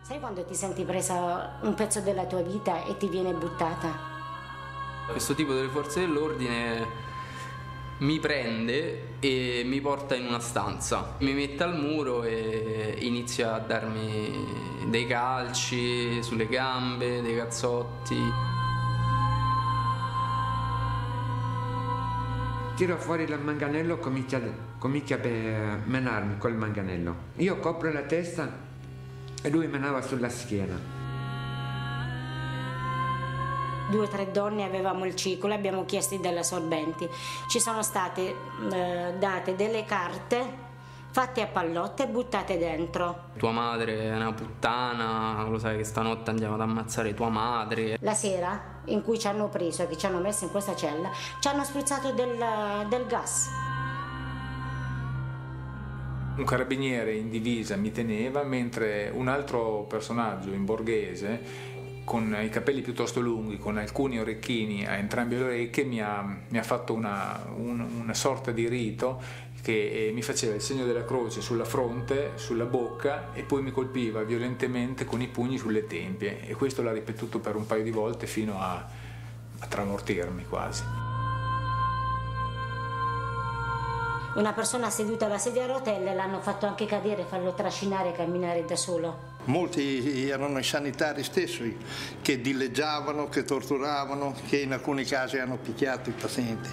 Sai quando ti senti presa un pezzo della tua vita e ti viene buttata? Questo tipo delle forze dell'ordine mi prende e mi porta in una stanza, mi mette al muro e inizia a darmi dei calci sulle gambe, dei cazzotti. Tiro fuori il manganello, comincia a menarmi col manganello. Io copro la testa e lui menava sulla schiena. 2 o 3 donne avevamo il ciclo e abbiamo chiesto delle assorbenti. Ci sono state date delle carte fatte a pallotte e buttate dentro. Tua madre è una puttana, lo sai che stanotte andiamo ad ammazzare tua madre. La sera in cui ci hanno preso e che ci hanno messo in questa cella ci hanno spruzzato del gas. Un carabiniere in divisa mi teneva, mentre un altro personaggio in borghese con i capelli piuttosto lunghi, con alcuni orecchini a entrambe le orecchie, mi ha fatto una sorta di rito che mi faceva il segno della croce sulla fronte, sulla bocca, e poi mi colpiva violentemente con i pugni sulle tempie, e questo l'ha ripetuto per un paio di volte fino a tramortirmi quasi. Una persona seduta alla sedia a rotelle l'hanno fatto anche cadere, farlo trascinare e camminare da solo. Molti erano i sanitari stessi che dileggiavano, che torturavano, che in alcuni casi hanno picchiato i pazienti.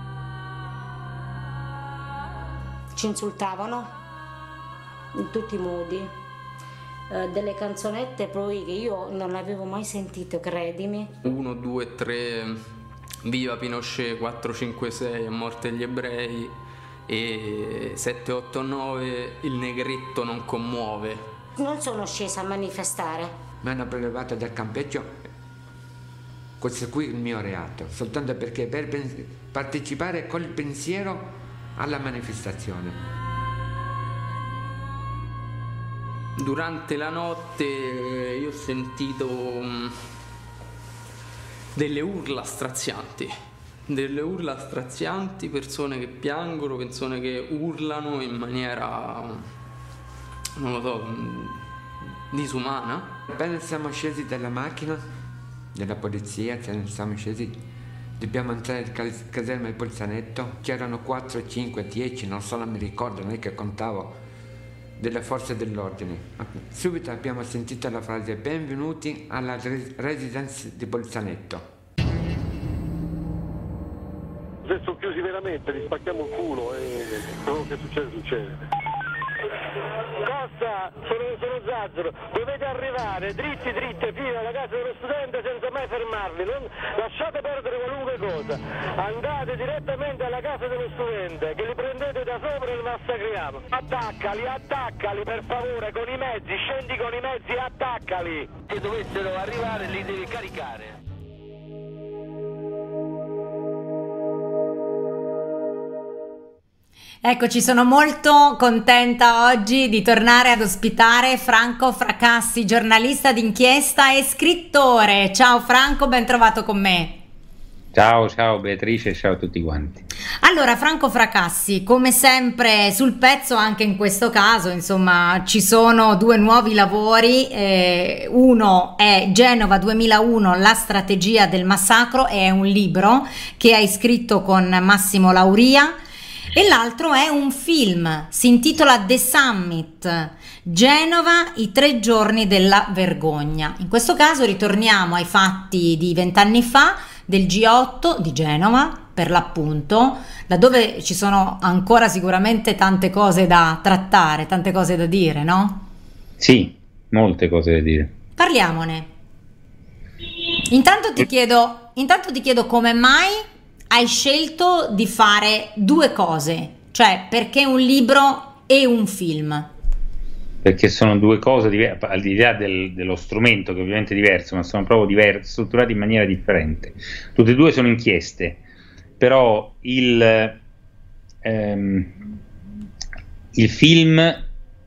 Ci insultavano in tutti i modi. Delle canzonette poi che io non avevo mai sentito, credimi. 1, 2, 3, viva Pinochet, 4, 5, 6, a morte gli ebrei, e 7, 8, 9, il negretto non commuove. Non sono scesa a manifestare. Mi hanno prelevato dal campeggio, questo qui è il mio reato, soltanto perché per partecipare col pensiero alla manifestazione. Durante la notte io ho sentito delle urla strazianti, persone che piangono, persone che urlano in maniera, non lo so, disumana. Appena siamo scesi dalla macchina della polizia, siamo scesi, dobbiamo entrare nel caserma del Bolzanetto, c'erano 4, 5, 10, non so, non mi ricordo, non è che contavo, delle forze dell'ordine. Subito abbiamo sentito la frase: benvenuti alla residence di Bolzanetto. Se sono chiusi veramente, li spacchiamo il culo e quello che succede succede. Costa, sono Zazzaro, dovete arrivare dritti fino alla casa dello studente senza mai fermarli, non lasciate perdere qualunque cosa, andate direttamente alla casa dello studente, che li prendete da sopra e li massacriamo. Attaccali per favore con i mezzi, scendi con i mezzi, attaccali. Se dovessero arrivare li devi caricare. Eccoci, sono molto contenta oggi di tornare ad ospitare Franco Fracassi, giornalista d'inchiesta e scrittore. Ciao Franco, ben trovato con me. Ciao Beatrice, ciao a tutti quanti. Allora, Franco Fracassi, come sempre sul pezzo anche in questo caso, insomma, ci sono 2 nuovi lavori, uno è Genova 2001, la strategia del massacro, è un libro che hai scritto con Massimo Lauria, e l'altro è un film, si intitola The Summit, Genova, i 3 giorni della vergogna. In questo caso ritorniamo ai fatti di 20 anni fa, del G8 di Genova, per l'appunto, da dove ci sono ancora sicuramente tante cose da trattare, tante cose da dire, no? Sì, molte cose da dire. Parliamone. Intanto ti chiedo come mai hai scelto di fare 2 cose, cioè perché un libro e un film? Perché sono 2 cose diverse, al di là dello strumento che ovviamente è diverso, ma sono proprio strutturate in maniera differente. Tutte e 2 sono inchieste, però il film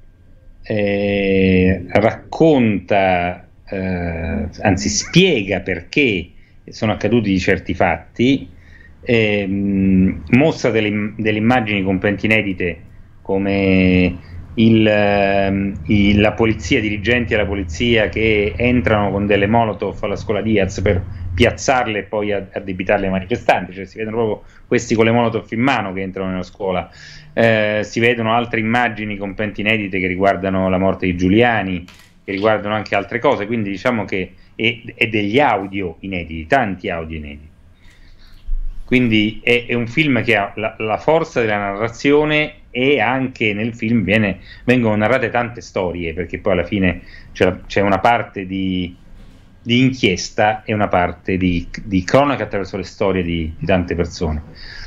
racconta, anzi spiega perché sono accaduti certi fatti, mostra delle immagini completamente inedite come la polizia, dirigenti della polizia che entrano con delle molotov alla scuola Diaz per piazzarle e poi addebitarle ai manifestanti, cioè si vedono proprio questi con le molotov in mano che entrano nella scuola. Si vedono altre immagini completamente inedite che riguardano la morte di Giuliani, che riguardano anche altre cose, quindi diciamo che e degli audio inediti, tanti audio inediti. Quindi è un film che ha la forza della narrazione, e anche nel film vengono narrate tante storie, perché poi alla fine c'è una parte di inchiesta e una parte di cronaca attraverso le storie di tante persone.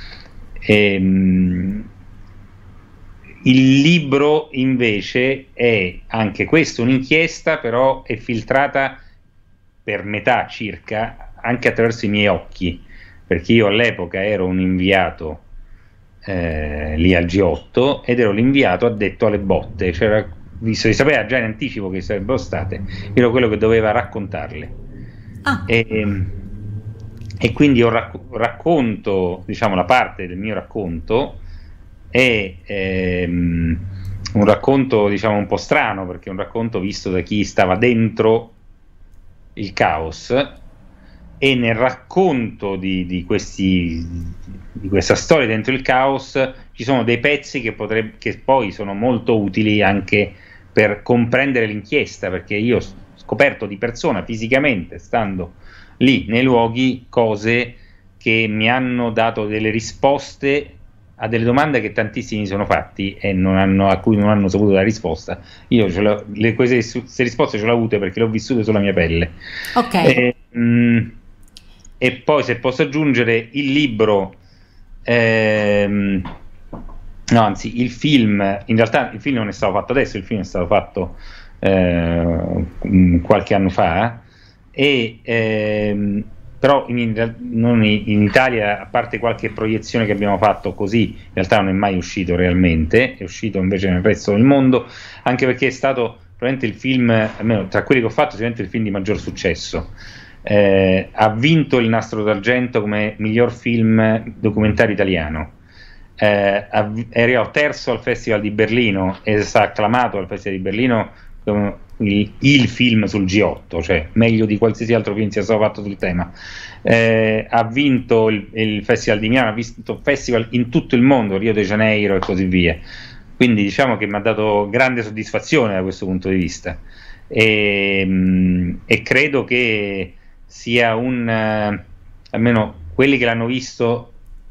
Il libro invece è anche questo un'inchiesta, però è filtrata per metà circa anche attraverso i miei occhi, perché io all'epoca ero un inviato lì al G8 ed ero l'inviato addetto alle botte, cioè si sapeva già in anticipo che sarebbero state, ero quello che doveva raccontarle. E quindi racconto, diciamo, la parte del mio racconto è un racconto, diciamo, un po' strano, perché è un racconto visto da chi stava dentro il caos, e nel racconto di questa storia dentro il caos ci sono dei pezzi che poi sono molto utili anche per comprendere l'inchiesta, perché io ho scoperto di persona, fisicamente, stando lì nei luoghi, cose che mi hanno dato delle risposte a delle domande che tantissimi sono fatti e a cui non hanno saputo dare risposta. Io queste risposte ce le ho avute perché le ho vissute sulla mia pelle. Ok. E poi, se posso aggiungere, il libro, no, anzi, il film, in realtà il film non è stato fatto adesso, il film è stato fatto qualche anno fa, però non in Italia, a parte qualche proiezione che abbiamo fatto così, in realtà non è mai uscito realmente, è uscito invece nel resto del mondo, anche perché è stato probabilmente il film, almeno tra quelli che ho fatto, sicuramente il film di maggior successo. Ha vinto il Nastro d'Argento come miglior film documentario italiano, è arrivato terzo al Festival di Berlino e è stato acclamato al Festival di Berlino come il film sul G8, cioè meglio di qualsiasi altro film sia stato fatto sul tema. Ha vinto il Festival di Milano, ha vinto festival in tutto il mondo, Rio de Janeiro e così via, quindi diciamo che mi ha dato grande soddisfazione da questo punto di vista, e credo che sia almeno quelli che l'hanno visto,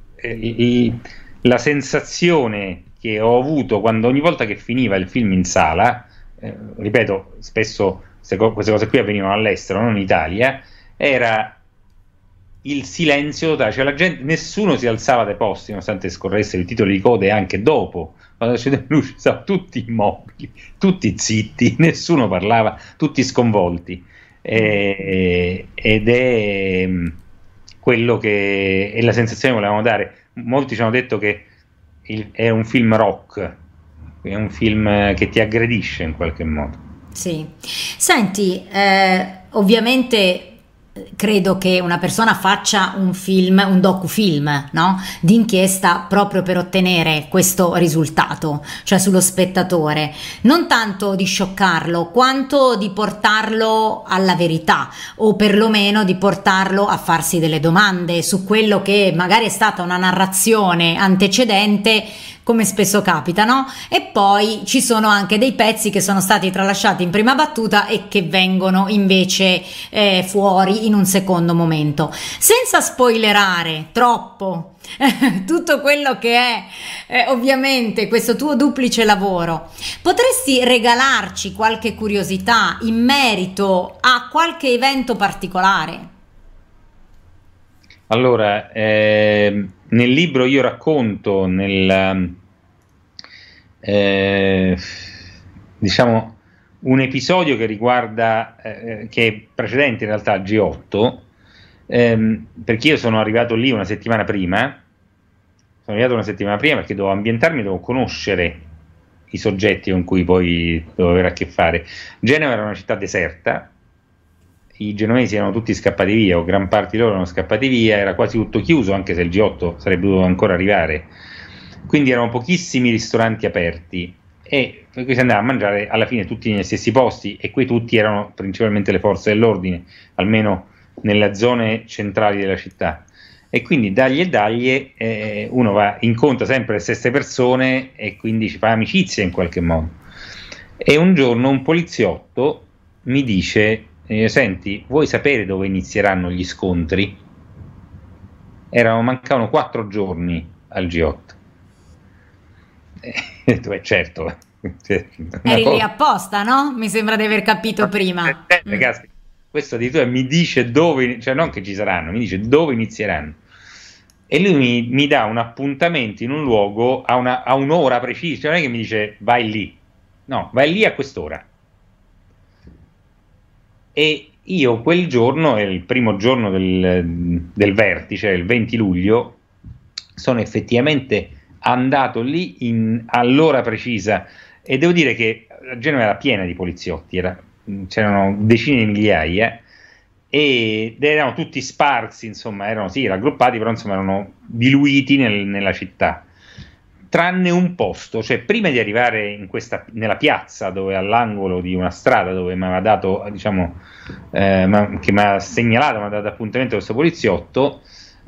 la sensazione che ho avuto ogni volta che finiva il film in sala, ripeto, spesso queste cose qui avvenivano all'estero, non in Italia, era il silenzio totale, cioè la gente, nessuno si alzava dai posti nonostante scorressero i titoli di code anche dopo, quando c'è luce, stavano tutti immobili, tutti zitti, nessuno parlava, tutti sconvolti. Ed è quello che è la sensazione che volevamo dare. Molti ci hanno detto che è un film rock, è un film che ti aggredisce in qualche modo. Sì, senti, ovviamente credo che una persona faccia un film, un docufilm, no? D'inchiesta, proprio per ottenere questo risultato, cioè sullo spettatore, non tanto di scioccarlo quanto di portarlo alla verità, o perlomeno di portarlo a farsi delle domande su quello che magari è stata una narrazione antecedente, come spesso capita, no? E poi ci sono anche dei pezzi che sono stati tralasciati in prima battuta e che vengono invece fuori in un secondo momento. Senza spoilerare troppo tutto quello che è ovviamente questo tuo duplice lavoro, potresti regalarci qualche curiosità in merito a qualche evento particolare? Allora, nel libro io racconto diciamo un episodio che riguarda che è precedente in realtà al G8, perché io sono arrivato lì una settimana prima perché dovevo ambientarmi, dovevo conoscere i soggetti con cui poi dovevo avere a che fare. Genova era una città deserta, i genovesi erano tutti scappati via, o gran parte di loro erano scappati via, era quasi tutto chiuso, anche se il G8 sarebbe dovuto ancora arrivare, quindi erano pochissimi ristoranti aperti, e per cui si andava a mangiare alla fine tutti negli stessi posti, e quei tutti erano principalmente le forze dell'ordine, almeno nelle zone centrali della città. E quindi uno incontra sempre le stesse persone e quindi ci fa amicizia in qualche modo. E un giorno un poliziotto mi dice: senti, vuoi sapere dove inizieranno gli scontri? Mancavano 4 giorni al G8. Certo. Eri lì apposta, no? Mi sembra di aver capito prima. Ragazzi, questo addirittura mi dice dove, cioè non che ci saranno, mi dice dove inizieranno. E lui mi dà un appuntamento in un luogo a un'ora precisa, cioè non è che mi dice vai lì, no, vai lì a quest'ora. E io quel giorno, è il primo giorno del vertice, il 20 luglio, sono effettivamente andato lì all'ora precisa, e devo dire che Genova era piena di poliziotti, c'erano decine di migliaia, ed erano tutti sparsi, insomma, erano raggruppati, però insomma erano diluiti nella città, tranne un posto, cioè prima di arrivare nella piazza, dove all'angolo di una strada dove mi aveva dato, diciamo, che mi ha segnalato, mi ha dato appuntamento questo poliziotto,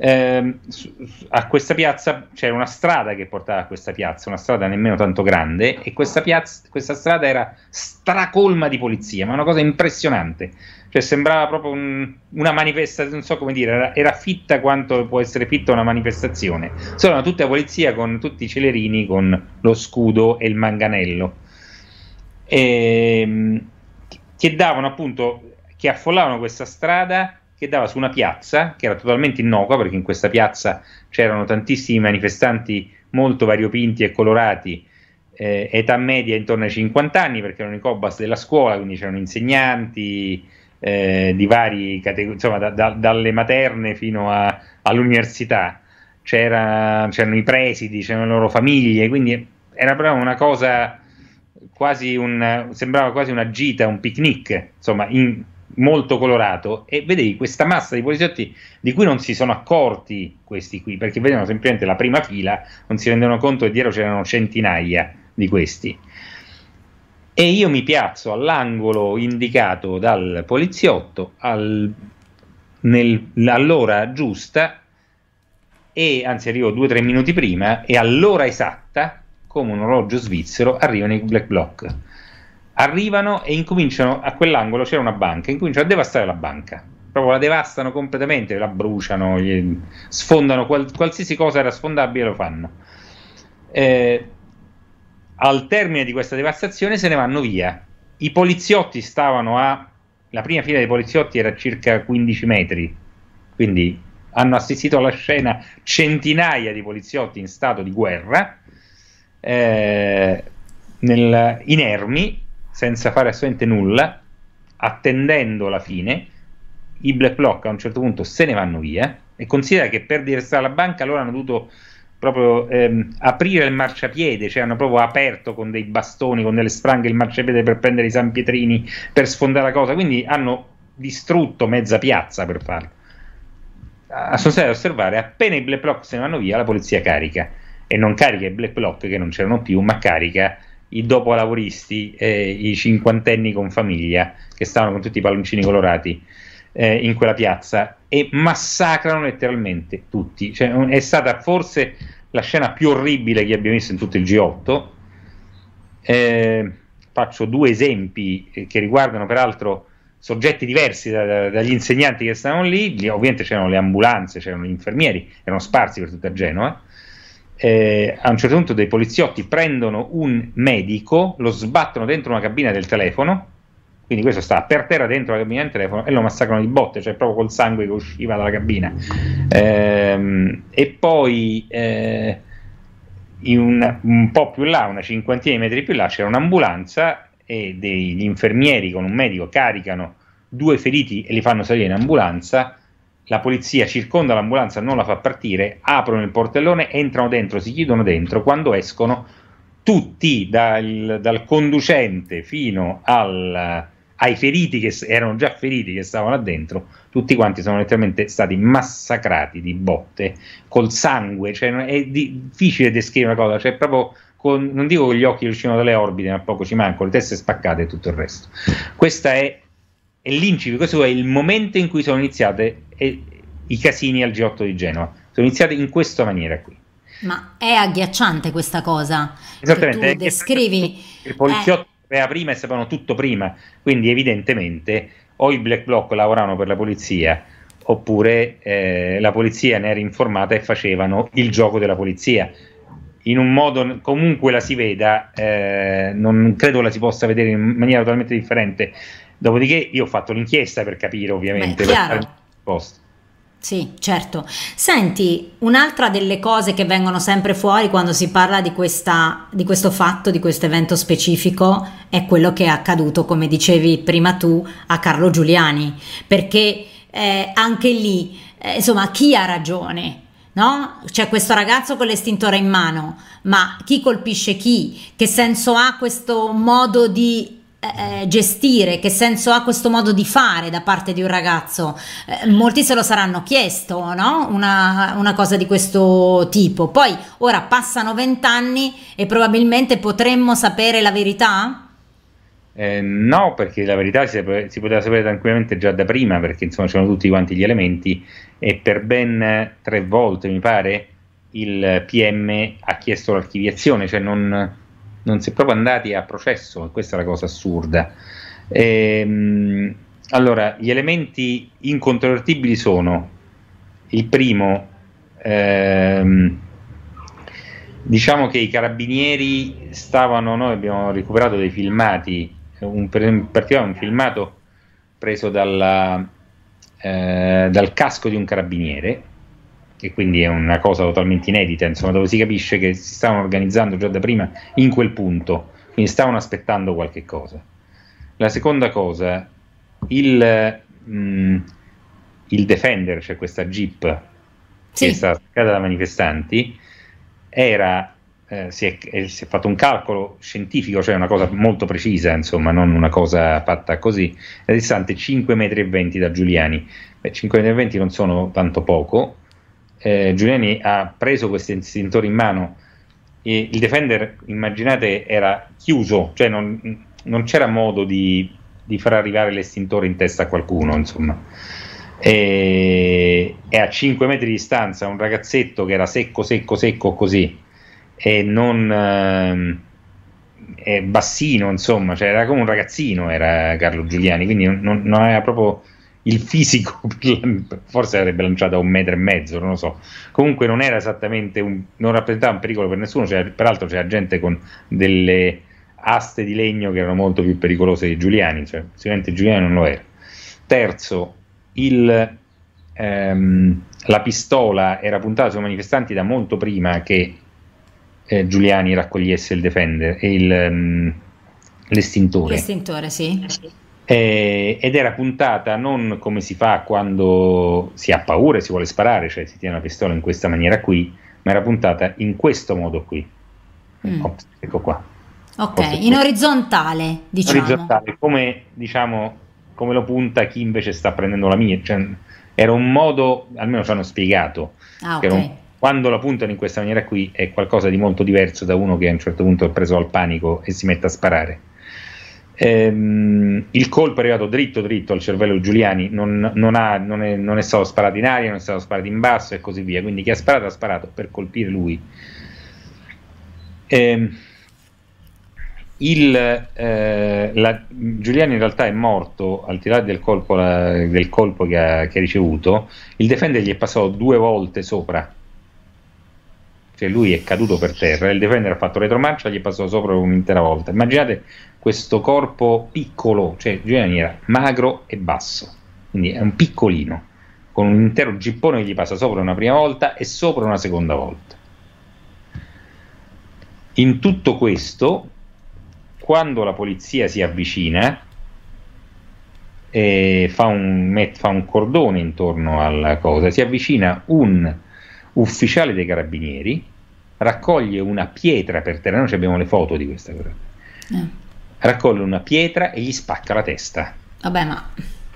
a questa piazza c'era una strada che portava a questa piazza, una strada nemmeno tanto grande, e questa strada era stracolma di polizia, ma una cosa impressionante, cioè sembrava proprio una manifestazione, non so come dire, era fitta quanto può essere fitta una manifestazione, solo erano tutta la polizia con tutti i celerini con lo scudo e il manganello, che davano appunto, che affollavano questa strada che dava su una piazza che era totalmente innocua, perché in questa piazza c'erano tantissimi manifestanti molto variopinti e colorati, età media intorno ai 50 anni, perché erano i Cobas della scuola, quindi c'erano insegnanti di vari categorie, insomma dalle materne fino all'università, c'erano i presidi, c'erano le loro famiglie, quindi era proprio una cosa sembrava quasi una gita, un picnic, insomma, molto colorato, e vedevi questa massa di poliziotti di cui non si sono accorti questi qui, perché vedevano semplicemente la prima fila, non si rendevano conto che dietro c'erano centinaia di questi. E io mi piazzo all'angolo indicato dal poliziotto all'ora giusta, e anzi arrivo 2-3 minuti prima, e all'ora esatta, come un orologio svizzero, arrivano i Black Bloc. Arrivano e incominciano, a quell'angolo c'era una banca, incominciano a devastare la banca, proprio la devastano completamente, la bruciano, sfondano qualsiasi cosa era sfondabile, lo fanno. Al termine di questa devastazione se ne vanno via. I poliziotti la prima fila dei poliziotti era a circa 15 metri, quindi hanno assistito alla scena centinaia di poliziotti in stato di guerra, inermi, senza fare assolutamente nulla, attendendo la fine. I Black Bloc a un certo punto se ne vanno via, e considera che per direttare la banca loro hanno dovuto proprio aprire il marciapiede, cioè hanno proprio aperto con dei bastoni, con delle spranghe il marciapiede per prendere i sanpietrini, per sfondare la cosa, quindi hanno distrutto mezza piazza per farlo. Sono stati ad osservare, appena i Black Bloc se ne vanno via, la polizia carica, e non carica i Black Bloc che non c'erano più, ma carica i dopolavoristi, i cinquantenni con famiglia che stavano con tutti i palloncini colorati in quella piazza, e massacrano letteralmente tutti. Cioè, è stata forse la scena più orribile che abbiamo visto in tutto il G8. Faccio 2 esempi che riguardano peraltro soggetti diversi dagli insegnanti che stavano lì. Ovviamente c'erano le ambulanze, c'erano gli infermieri, erano sparsi per tutta Genova. A un certo punto dei poliziotti prendono un medico, lo sbattono dentro una cabina del telefono, quindi questo sta per terra dentro la cabina del telefono, e lo massacrano di botte, cioè proprio col sangue che usciva dalla cabina. E poi un po' più là, una cinquantina di metri più là, c'era un'ambulanza, e degli infermieri con un medico caricano 2 feriti e li fanno salire in ambulanza. La polizia circonda l'ambulanza, non la fa partire, aprono il portellone, entrano dentro, si chiudono dentro. Quando escono, tutti, dal conducente fino ai feriti, che erano già feriti, che stavano là dentro, tutti quanti sono letteralmente stati massacrati di botte, col sangue. Cioè, è difficile descrivere una cosa, cioè proprio non dico con gli occhi che uscivano dalle orbite, ma poco ci manca, le teste spaccate e tutto il resto. Questa è l'incipit, questo è il momento in cui sono iniziate i casini al G8 di Genova, sono iniziate in questa maniera qui. Ma è agghiacciante questa cosa. Esattamente, che tu descrivi. Il poliziotto sapeva prima e sapevano tutto prima, quindi evidentemente o i black bloc lavoravano per la polizia oppure la polizia ne era informata e facevano il gioco della polizia. In un modo, comunque la si veda, non credo la si possa vedere in maniera totalmente differente. Dopodiché io ho fatto l'inchiesta per capire, ovviamente, per fare il posto. Sì, certo. Senti, un'altra delle cose che vengono sempre fuori quando si parla di questo fatto, di questo evento specifico, è quello che è accaduto, come dicevi prima tu, a Carlo Giuliani, perché anche lì, insomma, chi ha ragione? No? C'è questo ragazzo con l'estintore in mano, ma chi colpisce chi? Che senso ha questo modo di gestire, che senso ha questo modo di fare da parte di un ragazzo? Molti se lo saranno chiesto, no? Una cosa di questo tipo. Poi ora passano 20 anni e probabilmente potremmo sapere la verità? No, perché la verità si poteva sapere tranquillamente già da prima, perché insomma c'erano tutti quanti gli elementi e per ben 3 volte, mi pare, il PM ha chiesto l'archiviazione, cioè non si è proprio andati a processo, e questa è la cosa assurda. Allora, gli elementi incontrovertibili sono: il primo, diciamo che i carabinieri noi abbiamo recuperato dei filmati, in particolare un filmato preso dal casco di un carabiniere, che quindi è una cosa totalmente inedita, insomma, dove si capisce che si stavano organizzando già da prima in quel punto, quindi stavano aspettando qualche cosa. La seconda cosa, il Defender, cioè questa Jeep che è stata attaccata da manifestanti, si è fatto un calcolo scientifico, cioè una cosa molto precisa, insomma, non una cosa fatta così, è distante 5,20 metri da Giuliani. 5,20 metri non sono tanto poco. Giuliani ha preso questo estintore in mano e il Defender, immaginate, era chiuso, cioè non c'era modo di far arrivare l'estintore in testa a qualcuno, insomma. E a 5 metri di distanza un ragazzetto che era secco così e non bassino, insomma, cioè era come un ragazzino, era Carlo Giuliani, quindi non aveva proprio il fisico, forse avrebbe lanciato a 1,5 metri, non lo so. Comunque non era esattamente non rappresentava un pericolo per nessuno, peraltro c'era gente con delle aste di legno che erano molto più pericolose di Giuliani, cioè sicuramente Giuliani non lo era. Terzo, la pistola era puntata sui manifestanti da molto prima che Giuliani raccogliesse il Defender e l'estintore. L'estintore, sì. Ed era puntata non come si fa quando si ha paura e si vuole sparare, cioè si tiene la pistola in questa maniera qui, ma era puntata in questo modo qui. Ecco qua. Ok, in orizzontale, diciamo. Orizzontale, come lo punta chi invece sta prendendo la mira, cioè, era un modo, almeno ci hanno spiegato, che quando la puntano in questa maniera qui è qualcosa di molto diverso da uno che a un certo punto è preso al panico e si mette a sparare. Il colpo è arrivato dritto al cervello di Giuliani, non è stato sparato in aria, non è stato sparato in basso e così via, quindi chi ha sparato per colpire lui. Giuliani in realtà è morto al di là del colpo che ha ricevuto. Il Defender gli è passato 2 volte sopra, cioè lui è caduto per terra, il Defender ha fatto retromarcia, gli è passato sopra un'intera volta. Immaginate questo corpo piccolo, cioè Giuliani era magro e basso, quindi è un piccolino con un intero gippone che gli passa sopra una prima volta e sopra una seconda volta. In tutto questo, quando la polizia si avvicina e fa un cordone intorno alla cosa, si avvicina un ufficiale dei carabinieri, raccoglie una pietra per terra, noi abbiamo le foto di questa cosa, raccoglie una pietra e gli spacca la testa. Vabbè, ma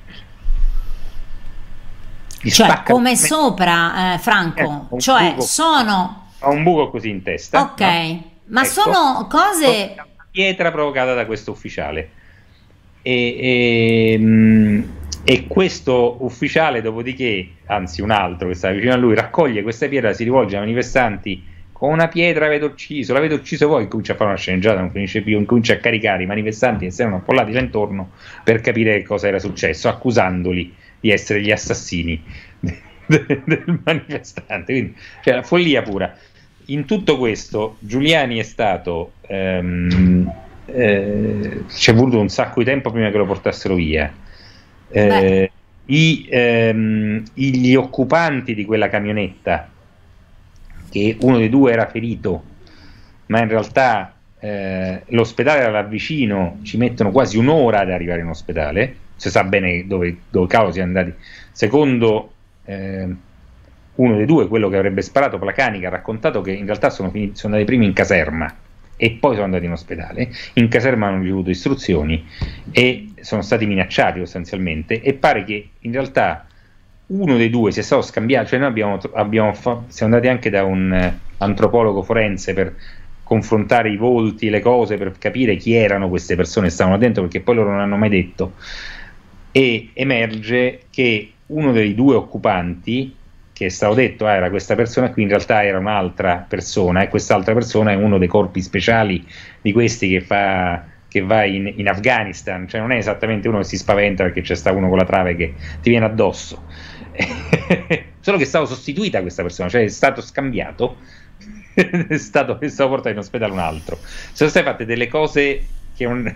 cioè come sopra, Franco, cioè sono ha un buco così in testa, ok, no? Ma ecco, sono cose... Pietra provocata da questo ufficiale. E questo ufficiale, dopodiché, anzi un altro che stava vicino a lui, raccoglie questa pietra, si rivolge ai manifestanti: con una pietra l'avete ucciso voi, comincia a fare una sceneggiata, non finisce più, incomincia a caricare i manifestanti che si erano affollati là intorno per capire che cosa era successo, accusandoli di essere gli assassini del manifestante. Quindi, cioè, la follia pura. In tutto questo Giuliani è stato ci è voluto un sacco di tempo prima che lo portassero via. Gli occupanti di quella camionetta, che uno dei due era ferito, ma in realtà l'ospedale era là vicino, ci mettono quasi un'ora ad arrivare in ospedale, si sa bene dove cavolo siano andati. Secondo uno dei due, quello che avrebbe sparato Placanica, ha raccontato che in realtà sono andati prima in caserma e poi sono andati in ospedale. In caserma hanno ricevuto istruzioni e sono stati minacciati sostanzialmente, e pare che in realtà uno dei due sia stato scambiato, cioè noi siamo andati anche da un antropologo forense per confrontare i volti, le cose, per capire chi erano queste persone che stavano dentro, perché poi loro non hanno mai detto, e emerge che uno dei due occupanti, che è stato detto era questa persona qui, in realtà era un'altra persona, e quest'altra persona è uno dei corpi speciali di questi che va in Afghanistan, cioè non è esattamente uno che si spaventa perché c'è sta uno con la trave che ti viene addosso, solo che è stato sostituita questa persona, cioè è stato scambiato, è stato portato in ospedale un altro. Sono state fatte delle cose che non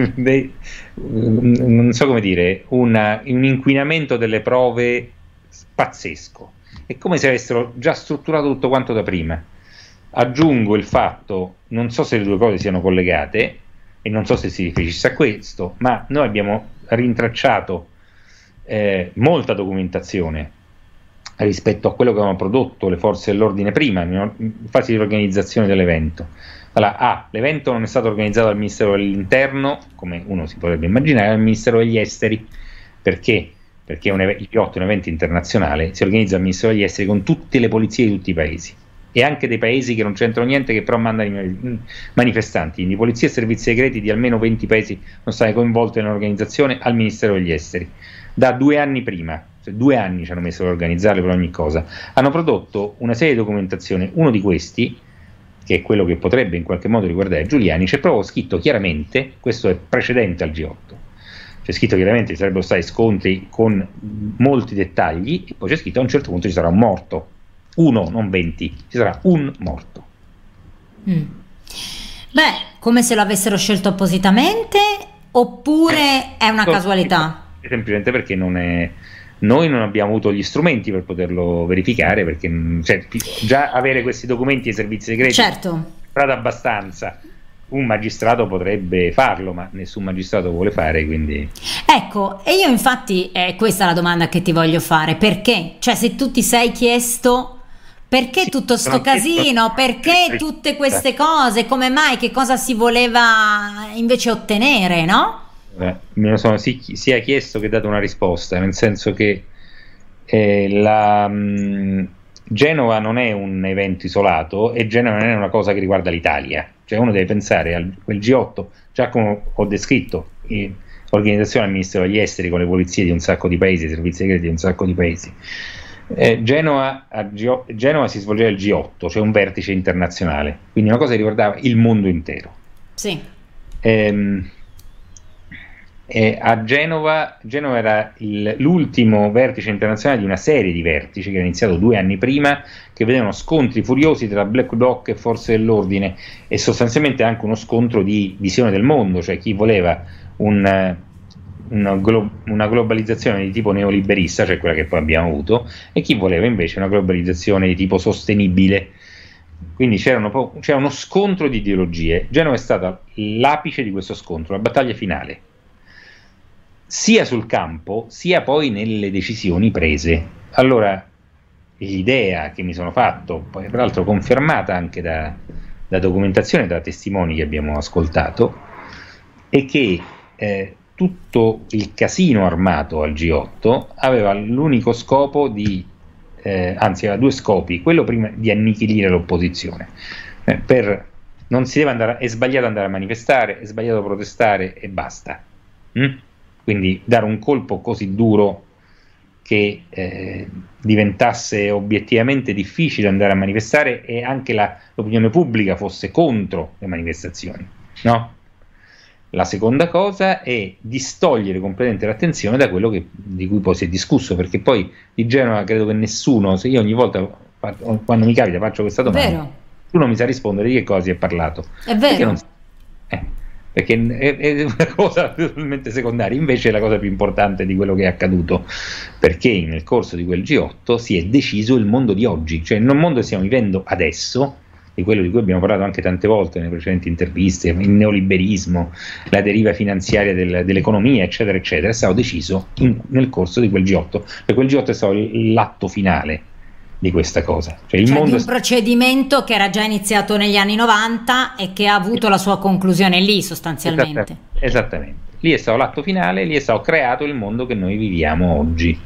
so come dire, un inquinamento delle prove pazzesco. È come se avessero già strutturato tutto quanto da prima. Aggiungo il fatto, non so se le due cose siano collegate e non so se si riferisce a questo, ma noi abbiamo rintracciato molta documentazione rispetto a quello che avevano prodotto le forze dell'ordine prima, in fase di organizzazione dell'evento. Allora, l'evento non è stato organizzato dal Ministero dell'Interno, come uno si potrebbe immaginare, dal Ministero degli Esteri. Perché? Perché il G8 è un evento internazionale, si organizza al Ministero degli Esteri con tutte le polizie di tutti i paesi, e anche dei paesi che non c'entrano niente, che però mandano i manifestanti. Quindi polizie e servizi segreti di almeno 20 paesi sono stati coinvolti nell'organizzazione al Ministero degli Esteri. Da 2 anni prima, cioè 2 anni ci hanno messo per organizzarle per ogni cosa, hanno prodotto una serie di documentazione. Uno di questi, che è quello che potrebbe in qualche modo riguardare Giuliani, c'è proprio scritto chiaramente, questo è precedente al G8, c'è scritto chiaramente ci sarebbero stati scontri con molti dettagli, e poi c'è scritto a un certo punto ci sarà un morto, 1 non 20, ci sarà un morto. Beh, come se lo avessero scelto appositamente, oppure è una casualità? Semplicemente perché noi non abbiamo avuto gli strumenti per poterlo verificare, perché già avere questi documenti ai servizi segreti, certo, è abbastanza. Un magistrato potrebbe farlo, ma nessun magistrato vuole fare, quindi... Ecco, e io infatti questa è la domanda che ti voglio fare: perché? Cioè, se tu ti sei chiesto perché tutto sto casino, perché tutte queste cose, come mai, che cosa si voleva invece ottenere, no? Me lo sono sia chiesto che dato una risposta, nel senso che Genova non è un evento isolato, e Genova non è una cosa che riguarda l'Italia. Cioè uno deve pensare a quel G8, già come ho descritto, organizzazione al Ministero degli Esteri con le polizie di un sacco di paesi, i servizi segreti di un sacco di paesi. Genova si svolgeva il G8, cioè un vertice internazionale, quindi una cosa che riguardava il mondo intero. Sì. A Genova era l'ultimo vertice internazionale di una serie di vertici che era iniziato 2 anni prima, che vedevano scontri furiosi tra Black Bloc e forze dell'ordine, e sostanzialmente anche uno scontro di visione del mondo, cioè chi voleva una globalizzazione di tipo neoliberista, cioè quella che poi abbiamo avuto, e chi voleva invece una globalizzazione di tipo sostenibile. Quindi c'era uno scontro di ideologie. Genova è stata l'apice di questo scontro, la battaglia finale, sia sul campo sia poi nelle decisioni prese. Allora, l'idea che mi sono fatto, poi peraltro confermata anche da documentazione, da testimoni che abbiamo ascoltato, è che tutto il casino armato al G8 aveva l'unico scopo anzi aveva 2 scopi: quello prima di annichilire l'opposizione, per non si deve andare, è sbagliato andare a manifestare, è sbagliato protestare e basta. Quindi dare un colpo così duro che diventasse obiettivamente difficile andare a manifestare e anche l'opinione pubblica fosse contro le manifestazioni, no? La seconda cosa è distogliere completamente l'attenzione da quello di cui poi si è discusso, perché poi di Genova credo che nessuno, se io ogni volta quando mi capita faccio questa domanda, nessuno mi sa rispondere di che cosa si è parlato. È vero. Perché è una cosa totalmente secondaria, invece è la cosa più importante di quello che è accaduto, perché nel corso di quel G8 si è deciso il mondo di oggi, cioè il mondo che stiamo vivendo adesso, di quello di cui abbiamo parlato anche tante volte nelle precedenti interviste, il neoliberismo, la deriva finanziaria dell'economia, eccetera, eccetera, è stato deciso nel corso di quel G8, e quel G8 è stato l'atto finale di questa cosa. Cioè di un procedimento che era già iniziato negli anni 90 e che ha avuto la sua conclusione lì sostanzialmente. Esattamente. Lì è stato l'atto finale, lì è stato creato il mondo che noi viviamo oggi.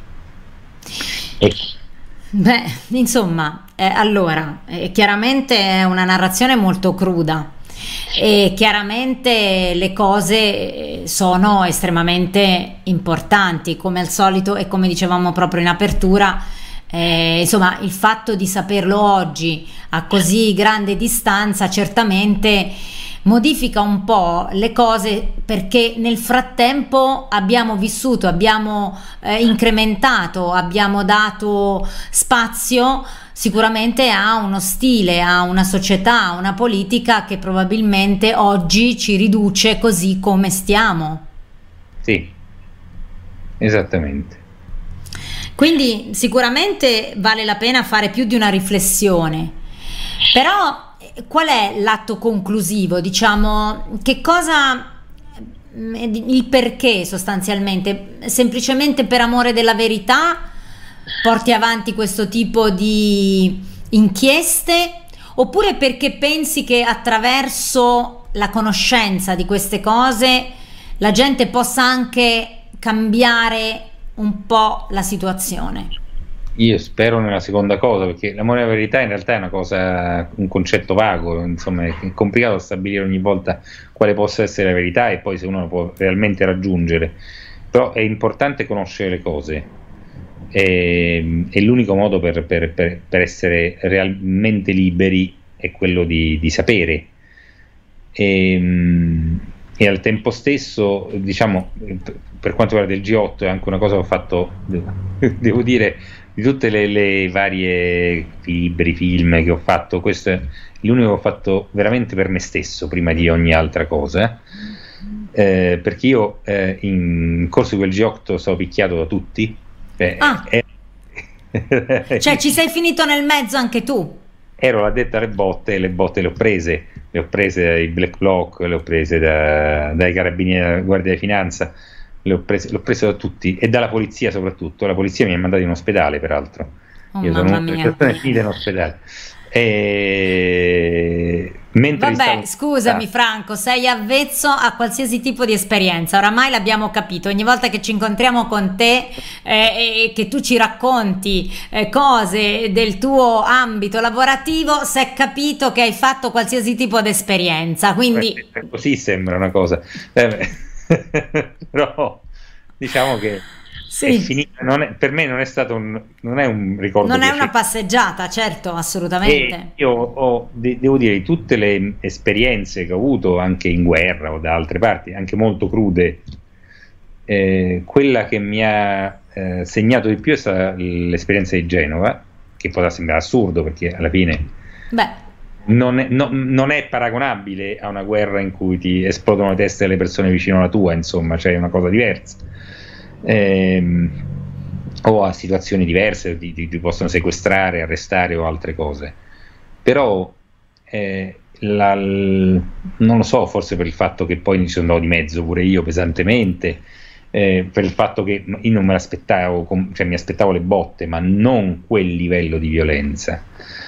Beh, insomma, allora, chiaramente è una narrazione molto cruda e chiaramente le cose sono estremamente importanti, come al solito, e come dicevamo proprio in apertura, insomma, il fatto di saperlo oggi a così grande distanza certamente modifica un po' le cose, perché nel frattempo abbiamo vissuto, abbiamo incrementato, abbiamo dato spazio sicuramente a uno stile, a una società, a una politica che probabilmente oggi ci riduce così come stiamo. Sì, esattamente. Quindi sicuramente vale la pena fare più di una riflessione, però qual è l'atto conclusivo? Diciamo, che cosa, il perché sostanzialmente? Semplicemente per amore della verità porti avanti questo tipo di inchieste, oppure perché pensi che attraverso la conoscenza di queste cose la gente possa anche cambiare un po' la situazione? Io spero nella seconda cosa, perché l'amore alla verità in realtà è una cosa, un concetto vago, insomma è complicato stabilire ogni volta quale possa essere la verità e poi se uno lo può realmente raggiungere, però è importante conoscere le cose, e l'unico modo per essere realmente liberi è quello di sapere, e al tempo stesso, diciamo, per quanto riguarda il G8 è anche una cosa che ho fatto, devo dire, di tutte le varie libri, film che ho fatto, questo è l'unico che ho fatto veramente per me stesso prima di ogni altra cosa, perché io in corso di quel G8 sono picchiato da tutti, cioè ci sei finito nel mezzo anche tu? Ero l'addetto alle botte, e le botte le ho prese dai Black Bloc, le ho prese dai carabinieri della Guardia di Finanza, l'ho preso da tutti, e dalla polizia soprattutto. La polizia mi ha mandato in ospedale, peraltro. Io sono una persona finita in ospedale. Vabbè, scusami Franco, sei avvezzo a qualsiasi tipo di esperienza, oramai l'abbiamo capito. Ogni volta che ci incontriamo con te e che tu ci racconti cose del tuo ambito lavorativo, si è capito che hai fatto qualsiasi tipo di esperienza, quindi così sembra una cosa però diciamo che sì, è finita, per me non è stato non è un ricordo, non è una passeggiata, certo, assolutamente. E io devo dire, di tutte le esperienze che ho avuto anche in guerra o da altre parti, anche molto crude, quella che mi ha segnato di più è stata l'esperienza di Genova, che potrà sembrare assurdo perché alla fine non è paragonabile a una guerra in cui ti esplodono le teste delle persone vicino alla tua, insomma, cioè è una cosa diversa, o a situazioni diverse, ti possono sequestrare, arrestare o altre cose, però non lo so, forse per il fatto che poi mi sono andato di mezzo pure io pesantemente, per il fatto che io non me l'aspettavo, cioè mi aspettavo le botte, ma non quel livello di violenza,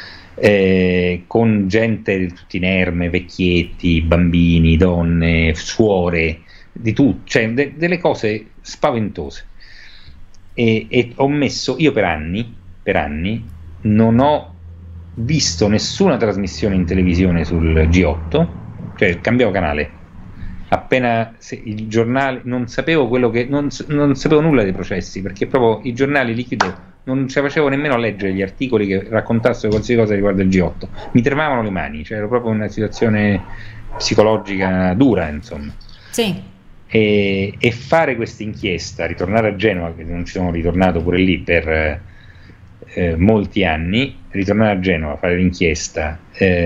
con gente tutti inerme, vecchietti, bambini, donne, suore, di tutto, cioè delle cose spaventose, e ho messo, io per anni non ho visto nessuna trasmissione in televisione sul G8, cioè cambiavo canale. Appena il giornale, non sapevo non sapevo nulla dei processi, perché proprio i giornali li chiudevo, non ce la facevo nemmeno a leggere gli articoli che raccontassero qualsiasi cosa riguardo il G8, mi tremavano le mani, cioè ero proprio in una situazione psicologica dura, insomma. Sì. E fare questa inchiesta, ritornare a Genova, che non ci sono ritornato pure lì per molti anni, ritornare a Genova, fare l'inchiesta,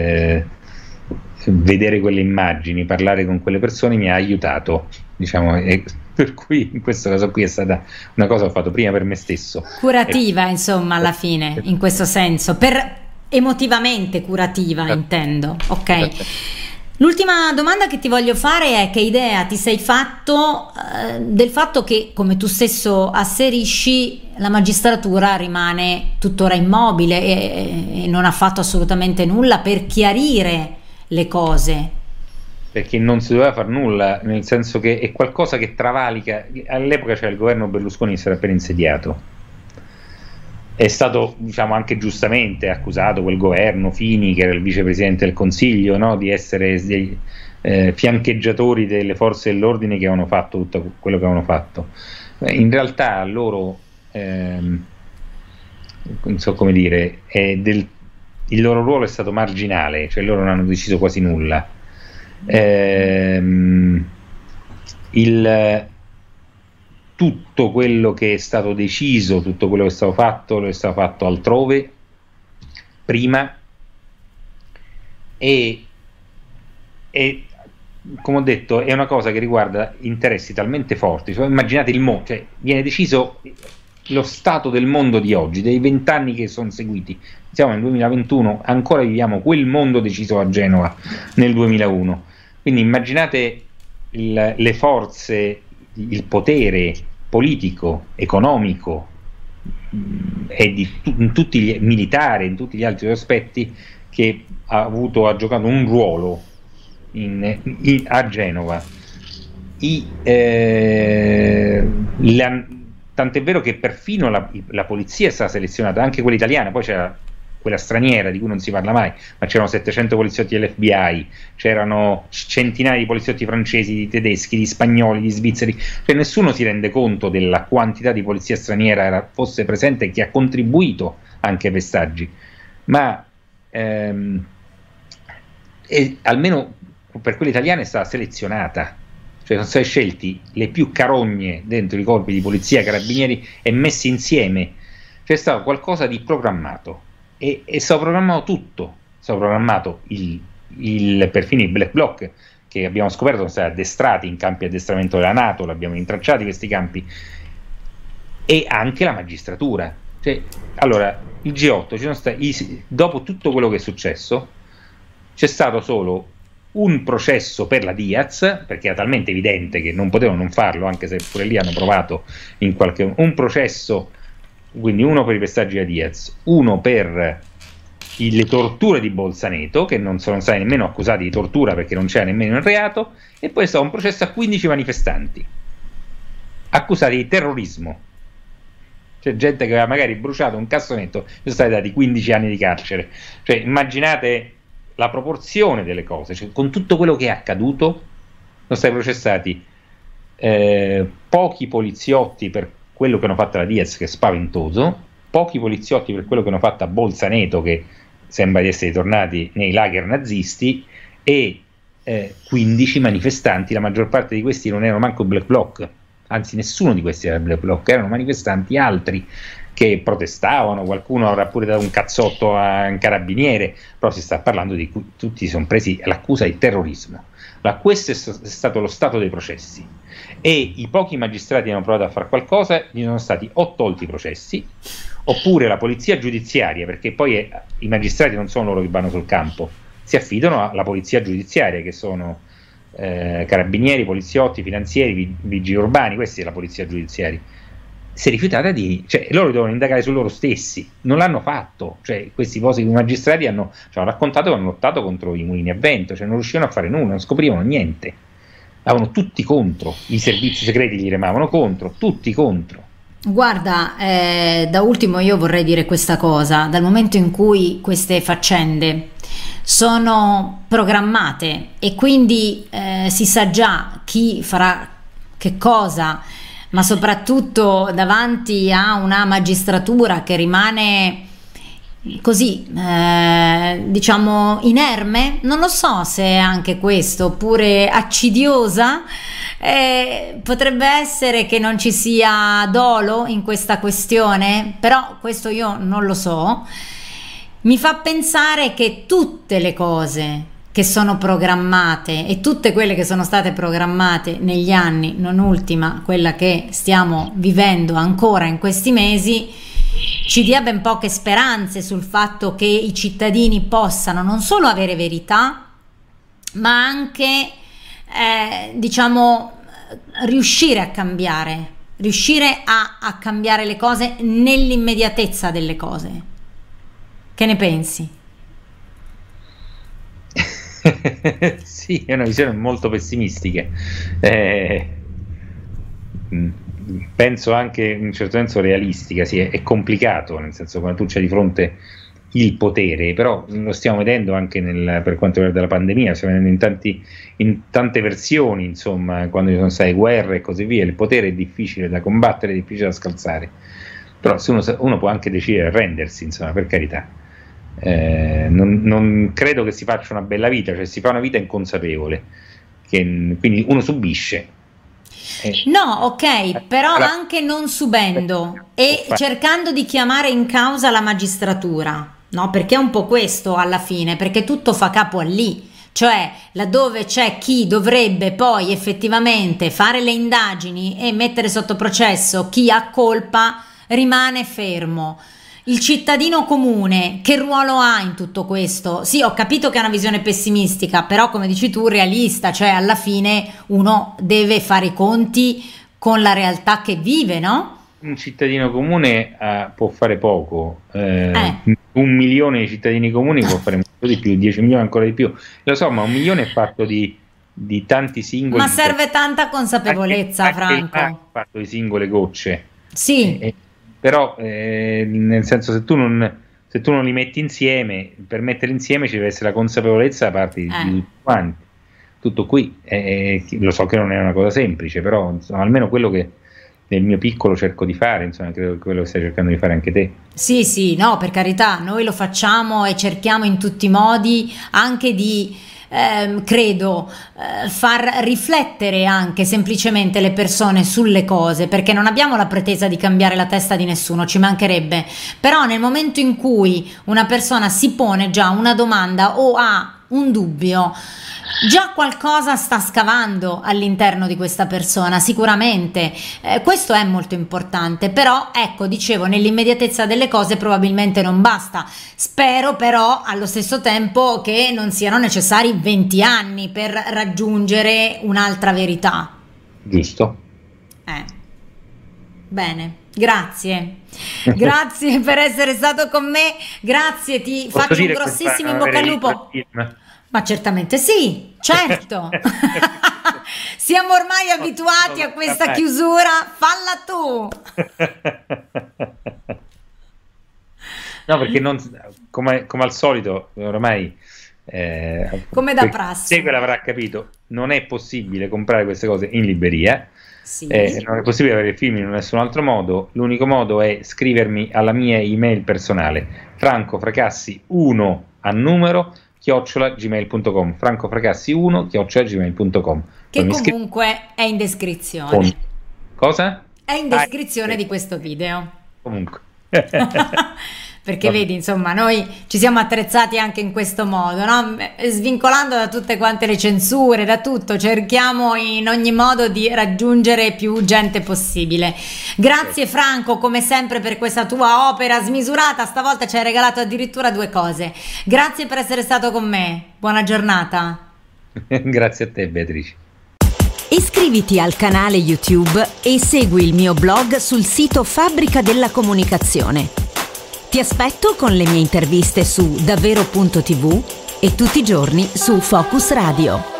vedere quelle immagini, parlare con quelle persone mi ha aiutato, diciamo, e per cui in questo caso qui è stata una cosa che ho fatto prima per me stesso. Curativa, insomma, alla fine, in questo senso, emotivamente curativa, intendo. Ok. L'ultima domanda che ti voglio fare è: che idea ti sei fatto del fatto che, come tu stesso asserisci, la magistratura rimane tuttora immobile e non ha fatto assolutamente nulla per chiarire le cose? Perché non si doveva fare nulla, nel senso che è qualcosa che travalica. All'epoca c'era il governo Berlusconi che si era appena insediato. È stato, diciamo, anche giustamente accusato quel governo, Fini, che era il vicepresidente del Consiglio, no, di essere dei fiancheggiatori delle forze dell'ordine che avevano fatto tutto quello che avevano fatto. In realtà loro, non so come dire, il loro ruolo è stato marginale, cioè loro non hanno deciso quasi nulla. Tutto quello che è stato deciso, tutto quello che è stato fatto, lo è stato fatto altrove, prima, e come ho detto è una cosa che riguarda interessi talmente forti, cioè, immaginate il mondo, cioè, viene deciso lo stato del mondo di oggi, dei 20 anni che sono seguiti, siamo nel 2021, ancora viviamo quel mondo deciso a Genova nel 2001, quindi immaginate le forze, il potere politico, economico e in tutti gli militari, in tutti gli altri aspetti che ha giocato un ruolo a Genova. Tant'è vero che perfino la polizia è stata selezionata, anche quella italiana, poi c'era quella straniera di cui non si parla mai, ma c'erano 700 poliziotti dell'FBI, c'erano centinaia di poliziotti francesi, di tedeschi, di spagnoli, di svizzeri, cioè nessuno si rende conto della quantità di polizia straniera fosse presente e che ha contribuito anche ai pestaggi, ma almeno per quella italiana è stata selezionata, cioè sono stati scelti le più carogne dentro i corpi di polizia, carabinieri e messi insieme, c'è stato qualcosa di programmato. E è stato programmato tutto, è stato programmato perfino i black bloc che abbiamo scoperto sono stati addestrati in campi di addestramento della NATO, l'abbiamo intracciati questi campi, e anche la magistratura. Cioè, allora, il G8, dopo tutto quello che è successo, c'è stato solo un processo per la Diaz, perché era talmente evidente che non potevano non farlo, anche se pure lì hanno provato un processo. Quindi uno per i pestaggi da Diaz, uno per le torture di Bolzaneto, che non sono stati nemmeno accusati di tortura perché non c'era nemmeno il reato, e poi è stato un processo a 15 manifestanti accusati di terrorismo. C'è gente che aveva magari bruciato un cassonetto, sono stati dati 15 anni di carcere. Cioè, immaginate la proporzione delle cose, cioè, con tutto quello che è accaduto sono stati processati pochi poliziotti per quello che hanno fatto la Diaz, che è spaventoso, pochi poliziotti per quello che hanno fatto a Bolzaneto, che sembra di essere tornati nei lager nazisti, e 15 manifestanti, la maggior parte di questi non erano manco black bloc, anzi nessuno di questi era black bloc, erano manifestanti altri che protestavano, qualcuno avrà pure dato un cazzotto a un carabiniere, però si sta parlando di cui tutti sono presi l'accusa di terrorismo. Questo è stato lo stato dei processi, e i pochi magistrati che hanno provato a fare qualcosa gli sono stati o tolti i processi, oppure la polizia giudiziaria, perché poi i magistrati non sono loro che vanno sul campo, si affidano alla polizia giudiziaria, che sono carabinieri, poliziotti, finanzieri, vigili urbani, questa è la polizia giudiziaria. Si è rifiutata cioè loro devono indagare su loro stessi, non l'hanno fatto, cioè questi magistrati ci hanno raccontato che hanno lottato contro i mulini a vento, cioè non riuscivano a fare nulla, non scoprivano niente, avevano tutti contro, i servizi segreti gli remavano contro, tutti contro. Guarda, da ultimo io vorrei dire questa cosa: dal momento in cui queste faccende sono programmate e quindi si sa già chi farà che cosa, ma soprattutto davanti a una magistratura che rimane così, diciamo, inerme, non lo so se è anche questo, oppure accidiosa. Potrebbe essere che non ci sia dolo in questa questione, però questo io non lo so. Mi fa pensare che tutte le cose che sono programmate e tutte quelle che sono state programmate negli anni, non ultima quella che stiamo vivendo ancora in questi mesi, ci dia ben poche speranze sul fatto che i cittadini possano non solo avere verità, ma anche diciamo riuscire a cambiare, riuscire a cambiare le cose nell'immediatezza delle cose. Che ne pensi? Sì, è una visione molto pessimistica. Penso anche in un certo senso realistica. Sì, è complicato, nel senso, quando tu c'hai di fronte il potere, però lo stiamo vedendo anche per quanto riguarda la pandemia, stiamo vedendo in tante versioni, insomma, quando ci sono state guerre e così via. Il potere è difficile da combattere, è difficile da scalzare, però se uno può anche decidere di arrendersi, insomma, per carità. Non credo che si faccia una bella vita, cioè si fa una vita inconsapevole, quindi uno subisce. No, ok, però anche non subendo e cercando di chiamare in causa la magistratura, no? Perché è un po' questo alla fine, perché tutto fa capo a lì, cioè laddove c'è chi dovrebbe poi effettivamente fare le indagini e mettere sotto processo chi ha colpa, rimane fermo. Il cittadino comune, che ruolo ha in tutto questo? Sì, ho capito che è una visione pessimistica, però come dici tu, realista, cioè alla fine uno deve fare i conti con la realtà che vive, no? Un cittadino comune può fare poco, 1 milione di cittadini comuni può fare molto di più, 10 milioni ancora di più, lo so, ma 1 milione è fatto di tanti singoli. Ma serve tanta consapevolezza, Franco. È fatto di singole gocce. Sì. Però nel senso, se tu non li metti insieme, per mettere insieme ci deve essere la consapevolezza da parte di tutti quanti. Tutto qui, lo so che non è una cosa semplice, però insomma, almeno quello che nel mio piccolo cerco di fare, insomma, credo che quello che stai cercando di fare anche te. Sì, no, per carità, noi lo facciamo e cerchiamo in tutti i modi anche di credo far riflettere anche semplicemente le persone sulle cose, perché non abbiamo la pretesa di cambiare la testa di nessuno, ci mancherebbe, però nel momento in cui una persona si pone già una domanda o ha un dubbio, già qualcosa sta scavando all'interno di questa persona, sicuramente. Questo è molto importante, però ecco, dicevo, nell'immediatezza delle cose probabilmente non basta. Spero però allo stesso tempo che non siano necessari 20 anni per raggiungere un'altra verità. Giusto. Bene, grazie per essere stato con me, grazie, ti faccio un grossissimo in bocca al lupo. Ma certamente sì, certo. Siamo ormai abituati a questa chiusura, falla tu. No, perché non, come al solito, ormai come da prassi. Segue l'avrà capito, non è possibile comprare queste cose in libreria. Sì. Non è possibile avere film in nessun altro modo. L'unico modo è scrivermi alla mia email personale, francofracassi1 a numero @gmail.com, francofracassi1 @gmail.com, che comunque è in descrizione. Cosa? È in descrizione di questo video. Comunque. Perché vedi, insomma, noi ci siamo attrezzati anche in questo modo, no? Svincolando da tutte quante le censure, da tutto, cerchiamo in ogni modo di raggiungere più gente possibile. Grazie Franco, come sempre, per questa tua opera smisurata. Stavolta ci hai regalato addirittura 2 cose. Grazie per essere stato con me. Buona giornata. Grazie a te, Beatrice. Iscriviti al canale YouTube e segui il mio blog sul sito Fabbrica della Comunicazione. Ti aspetto con le mie interviste su davvero.tv e tutti i giorni su Focus Radio.